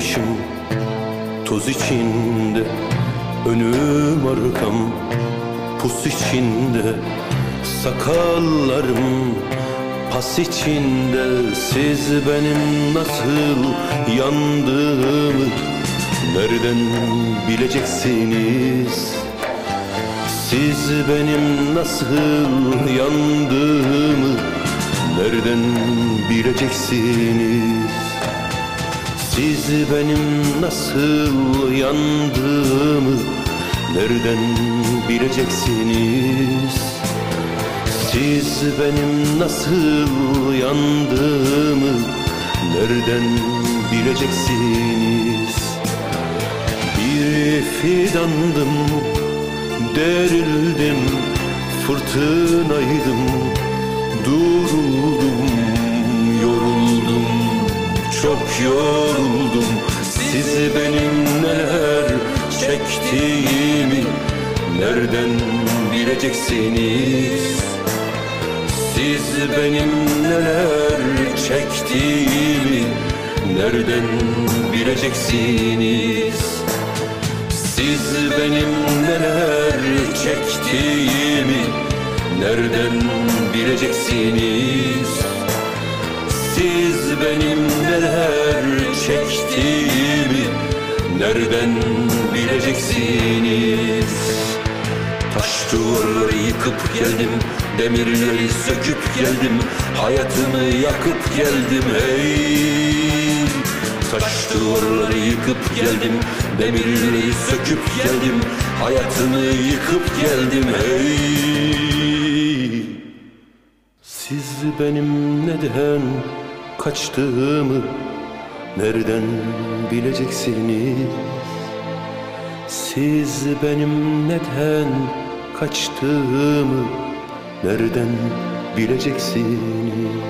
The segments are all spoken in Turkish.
başım toz içinde, önüm arkam pus içinde, sakallarım pas içinde. Siz benim nasıl yandığımı nereden bileceksiniz? Siz benim nasıl yandığımı nereden bileceksiniz? Siz benim nasıl yandığımı nereden bileceksiniz? Siz benim nasıl yandığımı nereden bileceksiniz? Bir fidandım, derildim, fırtınaydım, duruldum, yoruldum, çok yoruldum. Siz benim neler çektiğimi nereden bileceksiniz? Siz benim neler çektiğimi nereden bileceksiniz? Siz benim neler çektiğimi nereden bileceksiniz? Siz benim neler çektiğimi nereden bileceksiniz? Taş duvarları yıkıp geldim, demirleri söküp geldim, hayatımı yakıp geldim hey. Taş duvarları yıkıp geldim, demirleri söküp geldim, hayatımı yıkıp geldim hey. Siz benim neden kaçtığımı nereden bileceksiniz? Siz benim neden kaçtığımı nereden bileceksiniz?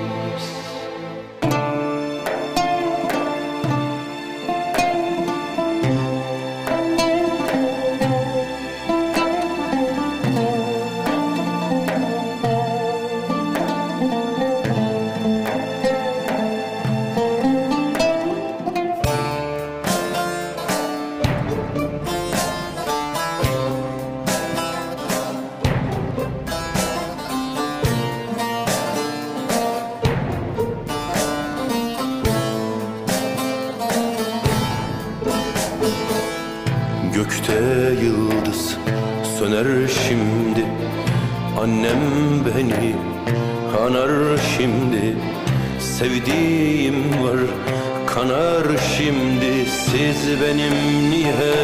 Gökte yıldız söner şimdi, annem beni anar şimdi. Sevdiğim var kanar şimdi. Siz benim niye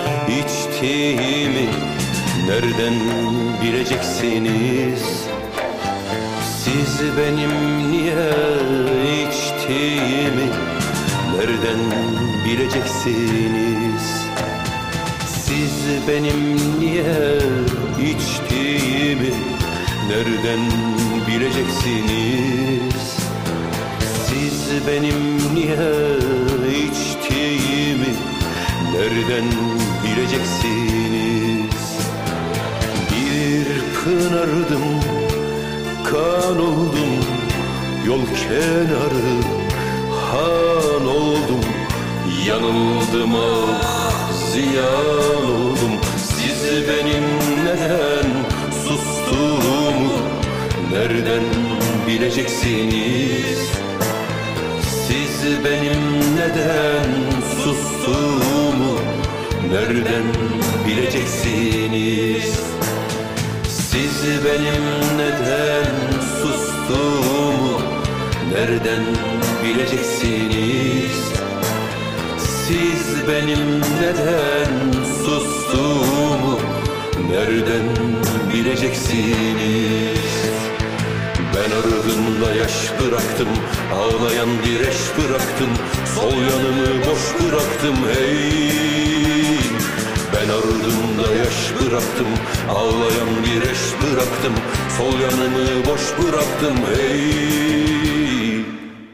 içtiğimi nereden bileceksiniz? Siz benim niye içtiğimi nereden bileceksiniz? Siz benim niye içtiğimi nereden bileceksiniz? Siz benim niye içtiğimi nereden bileceksiniz? Bir pınardım, kan oldum, yol kenarı han oldum. Yanıldım ah, ziyan oldum. Siz benim neden sustuğumu nereden bileceksiniz? Siz benim neden sustuğumu nereden bileceksiniz? Siz benim neden sustuğumu nereden bileceksiniz? Siz benim neden sustuğumu nereden bileceksiniz? Ben ardımda yaş bıraktım, ağlayan bir eş bıraktım, sol yanımı boş bıraktım hey. Ben ardımda yaş bıraktım, ağlayan bir eş bıraktım, sol yanımı boş bıraktım hey.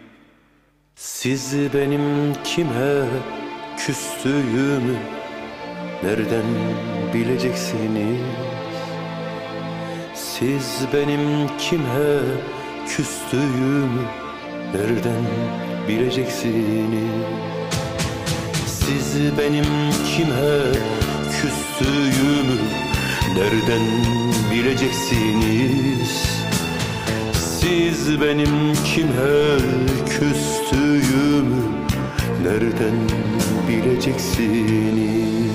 Siz benim kime küstüğümü nereden bileceksiniz? Siz benim kime küstüğümü nereden bileceksiniz? Siz benim kime küstüğümü nereden bileceksiniz? Siz benim kime küstüğümü nereden bileceksiniz?